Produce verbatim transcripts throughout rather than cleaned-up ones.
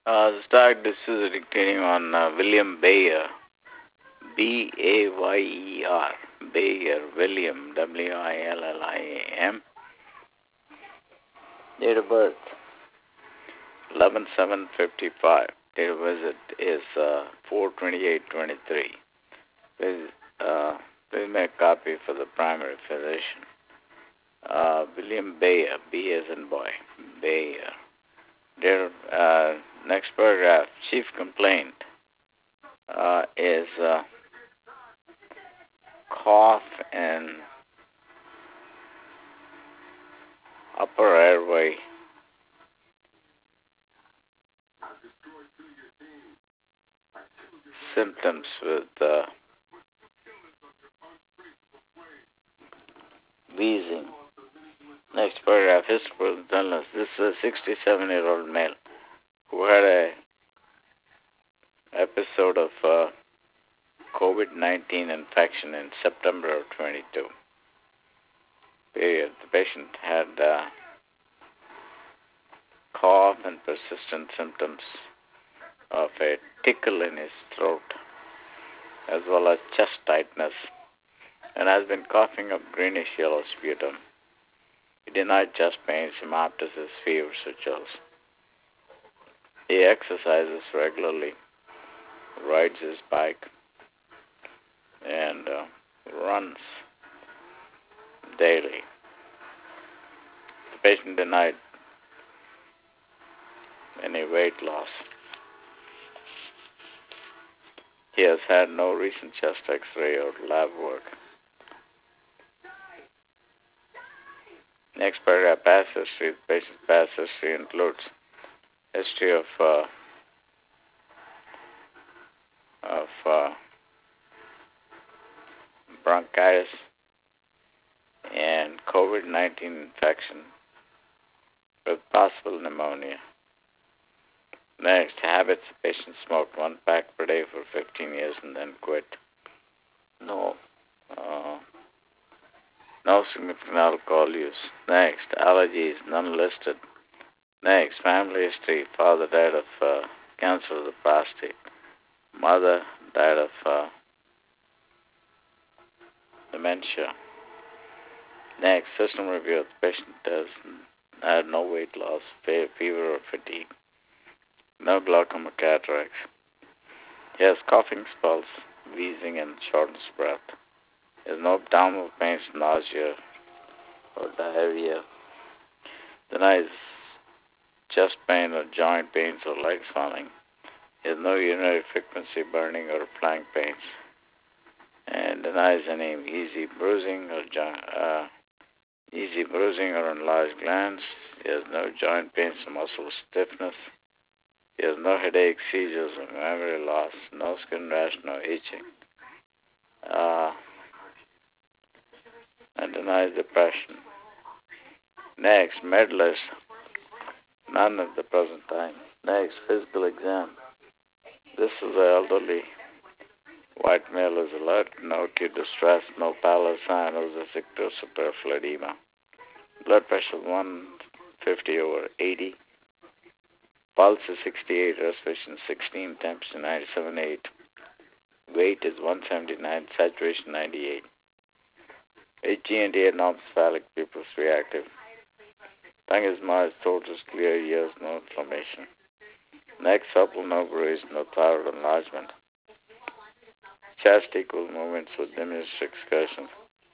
Uh, the stock this is dictating on uh, William Bayer, B A Y E R, Bayer, William, W I L L I A M. Date of birth, eleven seven fifty-five. Date of visit is uh, four twenty-eight twenty-three. Please, uh, please make a copy for the primary physician. Uh, William Bayer, B as in boy, Bayer. Date of, uh, next paragraph, chief complaint uh, is uh, cough and upper airway symptoms with uh, wheezing. Next paragraph, history of illness. This is a sixty-seven-year-old male who had a episode of uh, COVID nineteen infection in September of twenty-two. Period. The patient had uh, cough and persistent symptoms of a tickle in his throat, as well as chest tightness, and has been coughing up greenish yellow sputum. He denied chest pains, hemoptysis, fever, or chills. He exercises regularly, rides his bike, and uh, runs daily. The patient denied any weight loss. He has had no recent chest X-ray or lab work. Next paragraph, past history. The patient's past history includes history of uh, of uh, bronchitis and COVID nineteen infection with possible pneumonia. Next, habits. The patient smoked one pack per day for fifteen years and then quit. No, uh, no significant alcohol use. Next, allergies, none listed. Next, family history. Father died of uh, cancer of the prostate. Mother died of uh, dementia. Next, system review. The patient has had no weight loss, fever, or fatigue. No glaucoma, cataracts. He has coughing spells, wheezing, and shortness of breath. He has no abdominal pains, nausea, or diarrhea. Denies chest pain or joint pains or leg swelling. He has no urinary frequency, burning, or flank pains. And denies any easy bruising or jo- uh, easy bruising or enlarged glands. He has no joint pains or muscle stiffness. He has no headache, seizures, or memory loss, no skin rash, no itching. Uh, and denies depression. Next, med list. None at the present time. Next, physical exam. This is an elderly white male is alert, no acute distress, no pallor, cyanosis, or superfluous edema. Blood pressure one fifty over eighty. Pulse is sixty-eight, respiration sixteen, temperature ninety-seven point eight. Weight is one seventy-nine, saturation ninety-eight. H G and D anormal pupils reactive. Tongue is moist, throat is clear, ears no inflammation. Neck supple, no bruise, no thyroid enlargement. Chest equal movements with diminished excursions.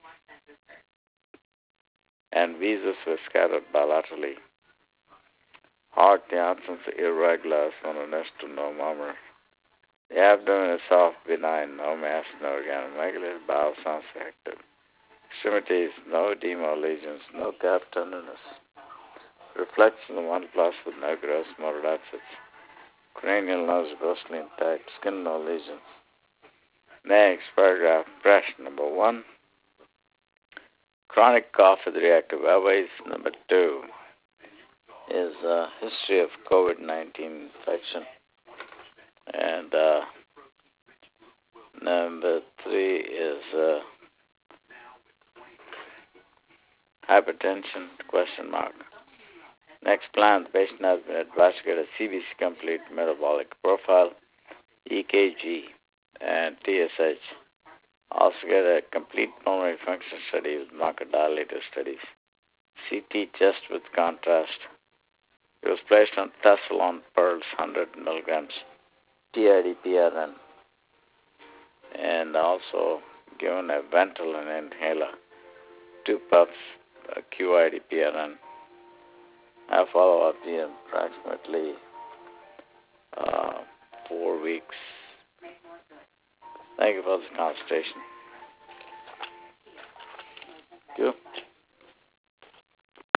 And visas were scattered bilaterally. Heart, the absence of irregular, sonorous to no murmur. The abdomen is soft, benign, no mass, no organomegaly, bowel sounds active. Extremities, no edema lesions, no calf tenderness. Reflection of one plus with no gross motor abscess. Cranial nose grossly intact, skin no lesions. Next paragraph, impression number one. Chronic cough with reactive airways. Number two is uh, history of COVID nineteen infection. And uh, number three is uh, hypertension, question mark. Next plan, the patient has been advised to get a C B C complete metabolic profile, E K G, and T S H. Also get a complete pulmonary function study with bronchodilator studies. C T chest with contrast. He was placed on Tessalon Pearls, one hundred milligrams, T I D P R N, and also given a Ventolin inhaler, two puffs, uh, Q I D P R N. I follow up in approximately uh, four weeks. Thank you for this consultation.